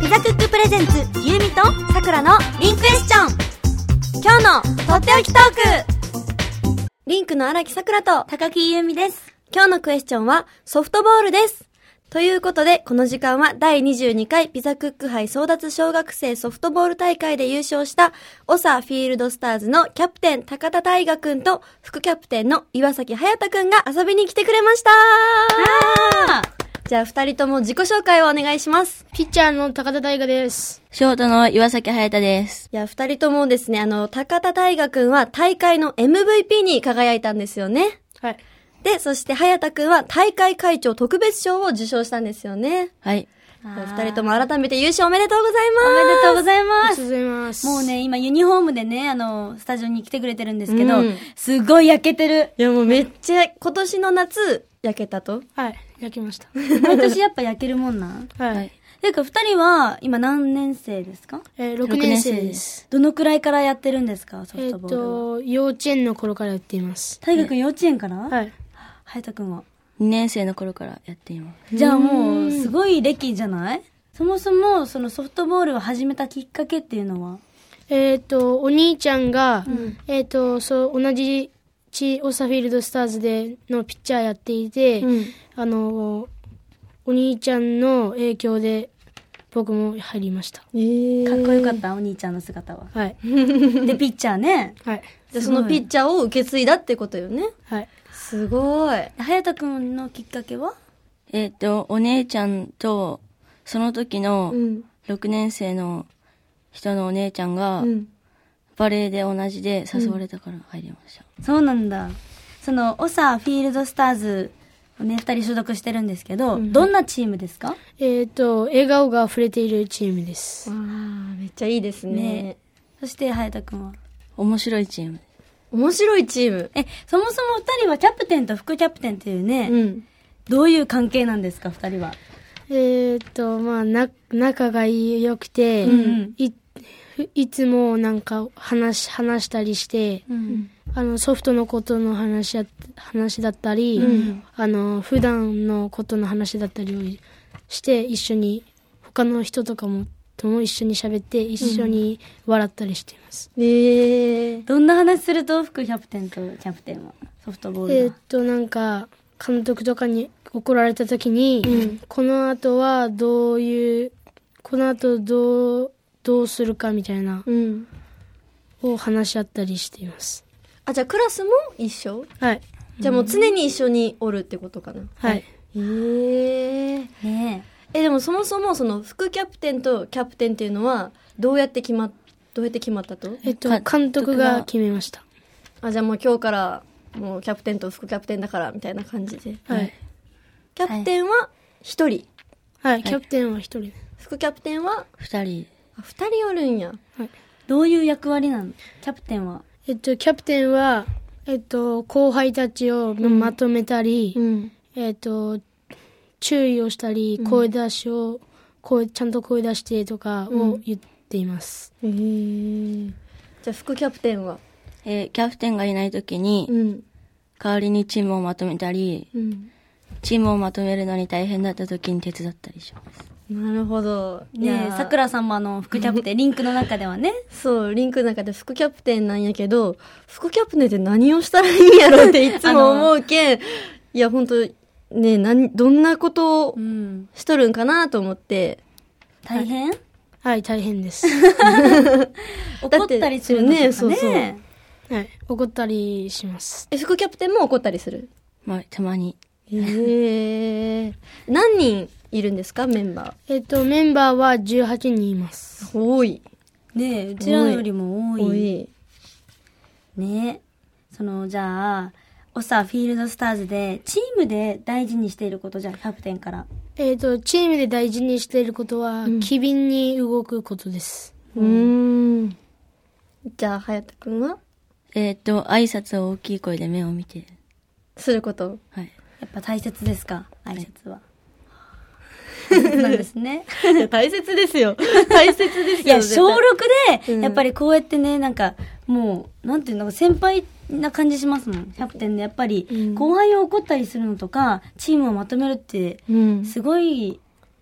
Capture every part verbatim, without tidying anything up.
ピザクックプレゼンツゆうみとさくらのリンクエスチョン。今日のとっておきトーク。リンクの荒木さくらと高木ゆうみです。今日のクエスチョンはソフトボールです。ということでこの時間はだいにじゅうにかいピザクック杯争奪小学生ソフトボール大会で優勝したオサフィールドスターズのキャプテン高田大我くんと副キャプテンの岩崎隼人くんが遊びに来てくれました。じゃあ二人とも自己紹介をお願いします。 ピッチャーの高田大我です。 ショートの岩崎隼人です。 いや、二人ともですね、あの、高田大我くんは大会の エムブイピー に輝いたんですよね。 はい。 で、そして隼人くんは大会会長特別賞を受賞したんですよね。 はい。 二人とも改めて優勝おめでとうございます。 おめでとうございます。 ありがとうございます。 もうね、今ユニフォームでね、あの、スタジオに来てくれてるんですけど、うん、すごい焼けてる。 いや、もうめっちゃ今年の夏、焼けたと？ はい、焼けました。 毎年やっぱ焼けるもんな。 はい。 ていうか、二人は今何年生ですか？ えー、ろくねん生です。 どのくらいからやってるんですか、ソフトボールは？ えっと、幼稚園の頃からやっています。 大学幼稚園から？ はい。 隼人くんはにねん生の頃からやっています。 じゃあもう、すごい歴じゃない？そもそも、そのソフトボールを始めたきっかけっていうのは？ えっと、お兄ちゃんが、うん、えっと、そう、同じチオサフィールドスターズでのピッチャーやっていて、うん、あの、お兄ちゃんの影響で僕も入りました。 えー、かっこよかった、お兄ちゃんの姿は。 はい。 で、ピッチャーね。 はい。 で、そのピッチャーを受け継いだってことよね。 はい。 すごい。 隼人くんのきっかけは？ えっと、お姉ちゃんと、その時のろくねん生の人のお姉ちゃんが、バレーで同じで誘われたから入りました。 うん、そうなんだ。その、オサフィールドスターズをね、二人所属してるんですけど、うん、どんなチームですか？ えっと、笑顔が溢れているチームです。 わー、めっちゃいいですね。ね。 そして、隼人くんは？ 面白いチーム。 面白いチーム。 え、そもそも二人はキャプテンと副キャプテンっていうね、うん、どういう関係なんですか、二人は？ えっと、まあ、な、仲が良くて、うん、い、いつもなんか話、話したりして、うん、あの、ソフトのことの話や、話だったり、うん、あの、普段のことの話だったりをして、一緒に、他の人とかも、とも一緒に喋って、一緒に笑ったりしています。 うん、えー、どんな話すると、副キャプテンとキャプテンは、ソフトボールは？ えっと、なんか、監督とかに怒られた時に、うん、この後はどういう、この後どう、どうするかみたいな、うん、を話し合ったりしています。 あ、じゃあクラスも一緒？ はい。 じゃあもう常に一緒におるってことかな？ はい。 へー。ねえ。え、でもそもそもその副キャプテンとキャプテンっていうのは、どうやって決まっ、どうやって決まったと？ えっと、監督が決めました。 あ、じゃあもう今日から、もうキャプテンと副キャプテンだからみたいな感じで。 はい。 キャプテンは一人。 はい、キャプテンは一人。 副キャプテンは二人。 あ、二人おるんや。 はい。 どういう役割なの？キャプテンは？ えっと、キャプテンは、えっと、後輩たちをまとめたり、うん、えっと、注意をしたり、声出しを、声、ちゃんと声出してとかを言っています。 うん、へー。じゃあ副キャプテンは？ えー、キャプテンがいないときに、うん、代わりにチームをまとめたり、うん、チームをまとめるのに大変だったときに手伝ったりします。 なるほど。 ねえ、さくらさんもあの、副キャプテン、リンクの中ではね。 そう、リンクの中で副キャプテンなんやけど、副キャプテンって何をしたらいいんやろっていつも思うけん、いや、ほんと、ね、何、どんなことをしとるんかなと思って。 うん、大変？ はい、大変です。 怒ったりするのとかね。そうそう。 はい、怒ったりします。 え、副キャプテンも怒ったりする？ まあ、たまに。 へえー。何人いるんですか、メンバー？えっと、メンバーはじゅうはちにんいます。 多い。 ねえ、うちらよりも多い。 多い。 ねえ。その、じゃあ、オサフィールドスターズで、チームで大事にしていることじゃ、キャプテンから。 えっと、チームで大事にしていることは、うん、機敏に動くことです。 うーん。じゃあ、隼人くんは？ えっと、挨拶を大きい声で目を見て。 すること？ はい。 やっぱ大切ですか？挨拶は。大切なんですね。 いや、大切ですよ。大切ですよ。 いや、小ろくで、やっぱりこうやってね、なんか、もう、なんていうの、先輩な感じしますもん。キャプテンで、やっぱり、後輩を怒ったりするのとか、チームをまとめるって、すごい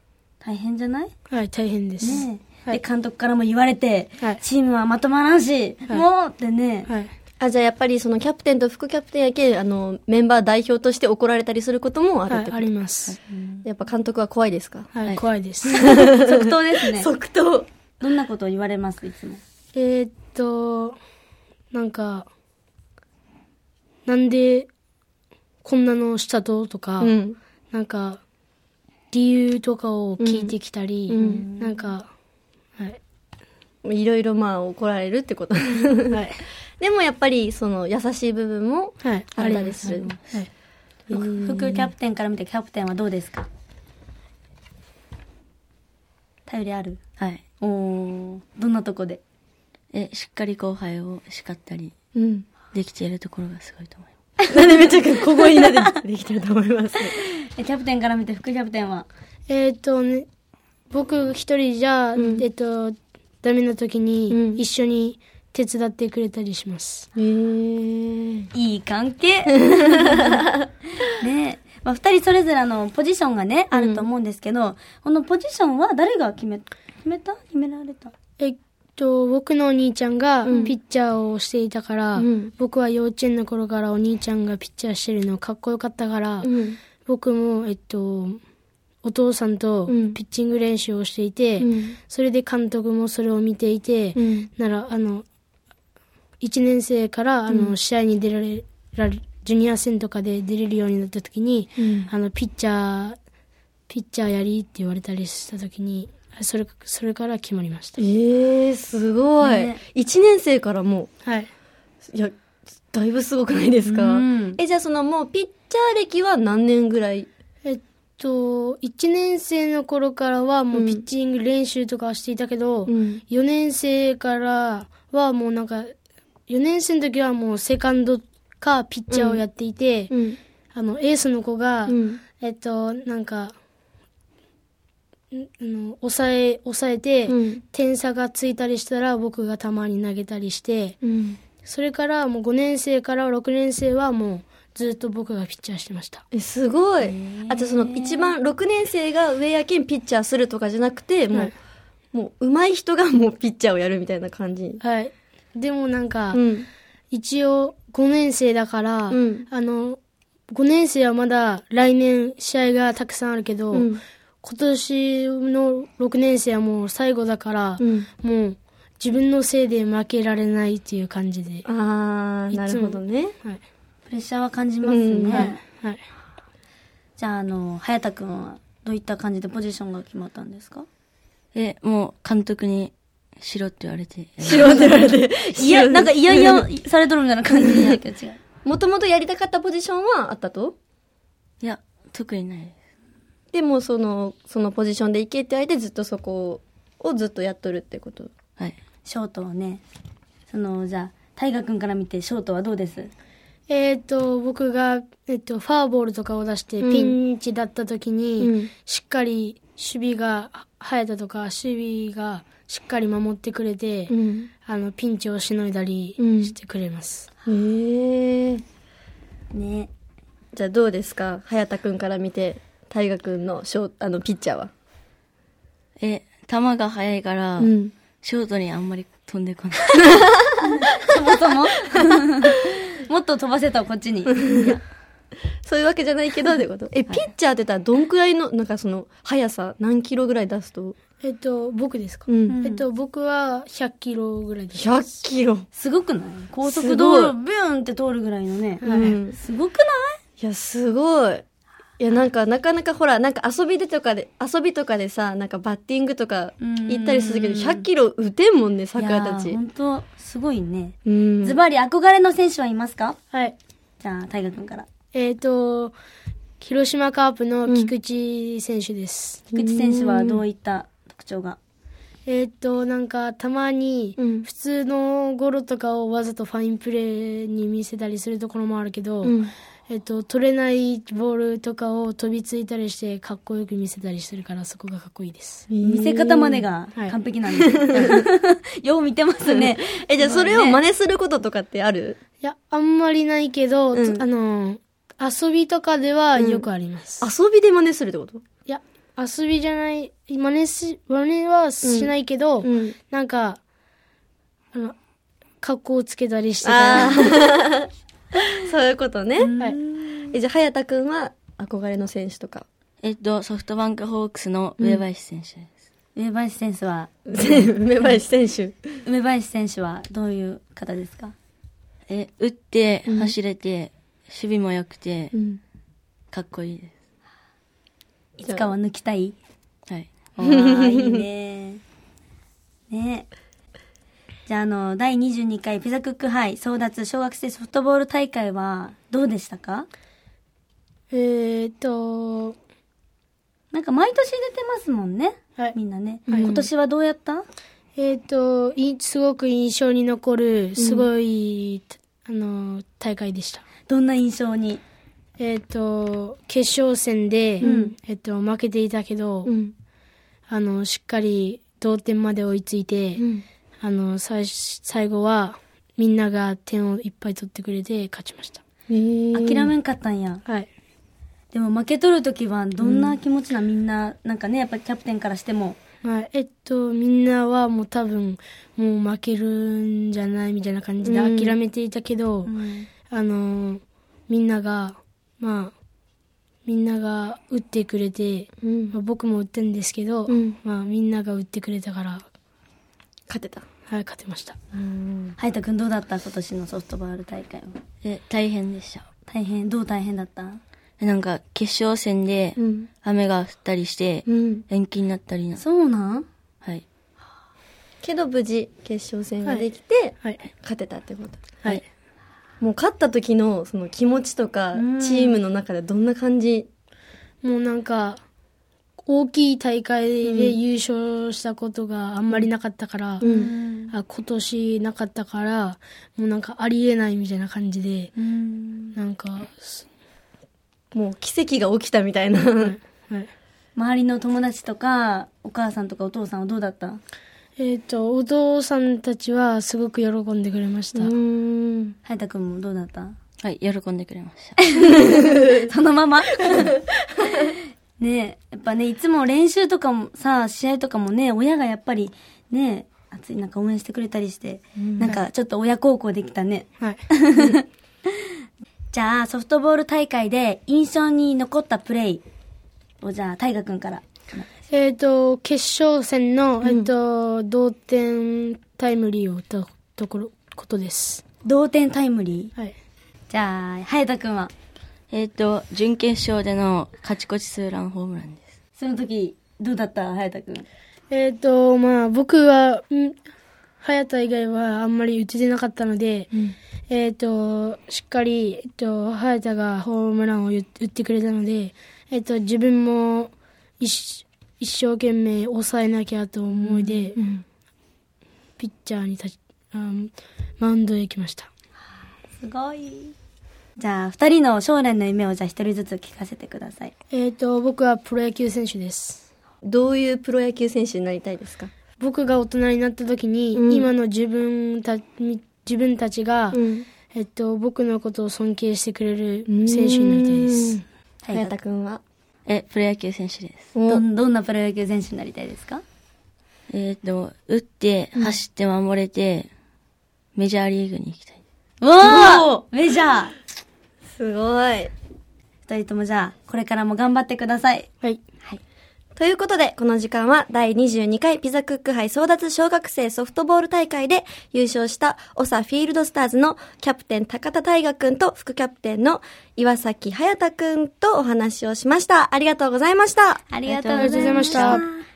大変じゃない？ はい、大変です。 ねえ。 はい、 で、監督からも言われて、 はい、 チームはまとまらんし、はい、もうってね。 はい。 あ、じゃあやっぱりそのキャプテンと副キャプテンやけ、あの、メンバー代表として怒られたりすることもあるってこと？ はい、あります。 やっぱ監督は怖いですか？ はい、はい、怖いです。 即答ですね。 即答。 どんなことを言われますいつも？ えー、っと、なんか、なんでこんなのしたととか、うん、なんか、理由とかを聞いてきたり、うん、なんか、はい。 いろいろまあ怒られるってこと。はい。でもやっぱりその優しい部分もあったりする。はい。 副キャプテンから見てキャプテンはどうですか？頼りある？ はい。 おー、どんなとこで？ え、しっかり後輩を叱ったり、うん、できているところがすごいと思います。 なんでめっちゃ小声になってできてると思います。 え、キャプテンから見て副キャプテンは？ えっとね、僕一人じゃ、うん、えっと、ダメな時に一緒に手伝ってくれたりします。 へ、うん、いい関係。ねえ。まあ、二人それぞれのポジションがね、あると思うんですけど、うん、このポジションは誰が決め、決めた？決められた？ えっと、僕のお兄ちゃんがピッチャーをしていたから、うん、僕は幼稚園の頃からお兄ちゃんがピッチャーしてるのかっこよかったから、うん、僕も、えっと、お父さんとピッチング練習をしていて、うん、それで監督もそれを見ていて、うん、なら、あの、いちねん生から、あの、うん、試合に出られ、られ、ジュニア戦とかで出れるようになった時に、うん、あの、ピッチャー、ピッチャーやりって言われたりした時に、それ、それから決まりました。 ええー、すごい。ね、いちねん生からもう。はい。 いや、だいぶすごくないですか？うん、え、じゃあそのもうピッチャー歴は何年ぐらい？ えっと、いちねん生の頃からはもうピッチング練習とかはしていたけど、うん、よねん生からはもうなんか、よねん生の時はもうセカンドかピッチャーをやっていて、うん、あの、エースの子が、うん、えっと、なんか、あの抑え、抑えて、うん、点差がついたりしたら僕がたまに投げたりして、うん、それからもうごねん生からろくねん生はもうずっと僕がピッチャーしてました。 え、すごい。あとその一番ろくねん生が上やけんピッチャーするとかじゃなくて、もう、はい、もう上手い人がもうピッチャーをやるみたいな感じ。 はい。でもなんか、うん、一応ごねん生だから、うん、あの、ごねん生はまだ来年試合がたくさんあるけど、うん、今年のろくねん生はもう最後だから、うん、もう自分のせいで負けられないっていう感じで。 ああ、なるほどね。 はい。プレッシャーは感じますね。うん、はい。 はい。 じゃあ、あの、早田くんはどういった感じでポジションが決まったんですか？ え、もう監督にしろって言われて。 しろって言われて。 いや、なんかいやいやされとるみたいな感じになるけど違う。 もともとやりたかったポジションはあったと？ いや、特にないです。 でもその、そのポジションでいけって言われてずっとそこをずっとやっとるってこと？ はい。 ショートはね、その、じゃあ、大河君から見てショートはどうです？ えっと、僕が、えっと、ファーボールとかを出してピンチだった時に、うん、しっかり守備が、早田とか守備がしっかり守ってくれて、うん、あの、ピンチをしのいだりしてくれます。 うん、へー。 ね。 じゃあどうですか？早田君から見て。大河君のショーあのピッチャーはえ球が速いから、うん、ショートにあんまり飛んでこないそもそももっと飛ばせたこっちにいやそういうわけじゃないけどってことえ、はい、ピッチャーって言ったらどんくらいのなんかその速さ何キロぐらい出すとえっと僕ですか、うん、えっと僕はひゃっキロぐらいです。 ひゃっキロすごくない？高速道路ビューンって通るぐらいのね、はいうん、すごくない？ いやすごい。いやなんかなかなかほらなんか遊びでとかで遊びとかでさなんかバッティングとか行ったりするけどひゃっキロ打てんもんね桜たち。 本当すごいね。ズバリ憧れの選手はいますか？ はい。 じゃあ大河君から。 えっと広島カープの菊池選手です。 うん、菊池選手はどういった特徴が？ えっとなんかたまに普通のゴロとかをわざとファインプレーに見せたりするところもあるけど。うんえっと、取れないボールとかを飛びついたりしてかっこよく見せたりするからそこがかっこいいです。 見せ方までが完璧なんです、はい、よう見てますね。 え、じゃあそれを真似することとかってある？ いや、あんまりないけど、うん、あの、遊びとかではよくあります。 うん、遊びで真似するってこと？ いや、 遊びじゃない、真似し、真似はしないけど、うんうん、なんか、あの、格好をつけたりしてから。 そういうことね。はい。え、じゃあ、早田くんは憧れの選手とか。 えっと、ソフトバンクホークスの上林選手です。 うん、上林選手は上林選手。 上林選手はどういう方ですか？ え、打って、走れて、うん、守備も良くて、うん、かっこいいです。 いつかは抜きたい？ はい。 わー、いいね。ね。じゃあ、あの、だいにじゅうにかいピザクック杯争奪小学生ソフトボール大会はどうでしたか？ えーと、 なんか毎年出てますもんね。はい。みんなね。はい、今年はどうやった？ えーと、い、すごく印象に残る、すごい、うん、あの、大会でした。 どんな印象に？ えっ、ー、と、決勝戦で、うん、えっ、ー、と、負けていたけど、うん、あの、しっかり同点まで追いついて、うん、あの、最、最後は、みんなが点をいっぱい取ってくれて勝ちました。 へー。諦めんかったんや。 はい。 でも負け取るときはどんな気持ちな、うん、みんな、なんかね、やっぱりキャプテンからしても。 はい。えっと、みんなはもう多分、もう負けるんじゃないみたいな感じで諦めていたけど、うん、あの、みんなが、まあ、みんなが打ってくれて、うんまあ、僕も打ってるんですけど、うん、まあみんなが打ってくれたから勝てた。 はい、勝てました。 はいたくんどうだった？今年のソフトボール大会は。 え、大変でした。 大変？どう大変だった？ なんか決勝戦で雨が降ったりして延期になったりな、うん、 そうなん？ はい。 けど無事決勝戦ができて、はい、勝てたってこと。はい。もう勝った時のその気持ちとか、チームの中でどんな感じ？ もうなんか、大きい大会で優勝したことがあんまりなかったから、うん、あ今年なかったから、もうなんかありえないみたいな感じで、うん、なんか、 もう奇跡が起きたみたいな。はいはい、 周りの友達とか、お母さんとかお父さんはどうだった？ えっ、ー、と、お父さんたちはすごく喜んでくれました。うーん。はやたくんもどうだった？ はい、喜んでくれました。 そのままねえ、やっぱね、いつも練習とかもさ、試合とかもね、親がやっぱりね、暑い中応援してくれたりして、うん、なんかちょっと親孝行できたね。はい。じゃあ、ソフトボール大会で印象に残ったプレイを、じゃあ、大河くんから。 えっ、ー、と、決勝戦の、うん、えっ、ー、と、同点タイムリーを打ったところ、ことです。 同点タイムリー？ はい。 じゃあ、早田くんは？ えっ、ー、と、準決勝での勝ち越しツーランホームランです。 その時、どうだった早田くん？ えっ、ー、と、まあ、僕は、ん早田以外はあんまり打ててなかったので、うん、えっ、ー、と、しっかり、えっ、ー、と、早田がホームランを打ってくれたので、えっ、ー、と、自分も一、一生懸命抑えなきゃと思いで、うんうん、ピッチャーに立ち、あマウンドへ行きました。 すごい。じゃあ、二人の将来の夢をじゃあ一人ずつ聞かせてください。 えっ、ー、と、僕はプロ野球選手です。 どういうプロ野球選手になりたいですか？ 僕が大人になった時に、うん、今の自分た、自分たちが、うん、えっと、僕のことを尊敬してくれる選手になりたいです。 早田くんは？ え、プロ野球選手です。 ど、どんなプロ野球選手になりたいですか？ えっと、打って、走って守れて、うん、メジャーリーグに行きたい。 うわーメジャーすごい。 二人ともじゃあ、これからも頑張ってください。 はい。 はい。ということで、この時間はだいにじゅうにかいピザクック杯争奪小学生ソフトボール大会で優勝したオサフィールドスターズのキャプテン高田大河くんと副キャプテンの岩崎隼太くんとお話をしました。ありがとうございました。 ありがとうございました。